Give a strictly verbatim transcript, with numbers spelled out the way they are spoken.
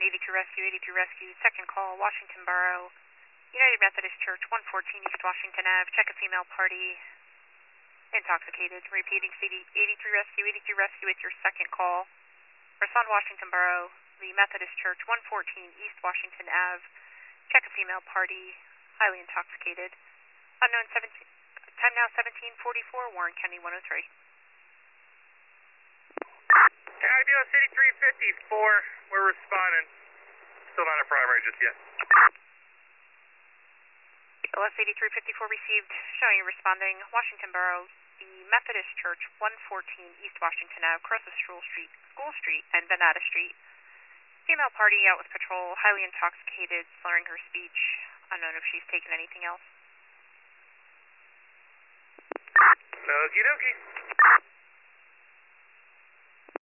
eighty-two Rescue, eighty-two Rescue, second call, Washington Borough, United Methodist Church, one fourteen East Washington Avenue. Check a female party, intoxicated. Repeating, C D eighty-three Rescue, eighty-two Rescue, it's your second call. Respond Washington Borough, the Methodist Church, one fourteen East Washington Avenue. Check a female party, highly intoxicated. Unknown seventeen, time now seventeen forty-four, Warren County one oh three. I B S eighty-three fifty-four, we're responding. Still not a primary just yet. L S eighty-three fifty-four received, showing you responding. Washington Borough, the Methodist Church, one fourteen East Washington Avenue, across the School Street, School Street and Banana Street. Female party out with patrol, highly intoxicated, slurring her speech. Unknown if she's taken anything else. Okie dokie.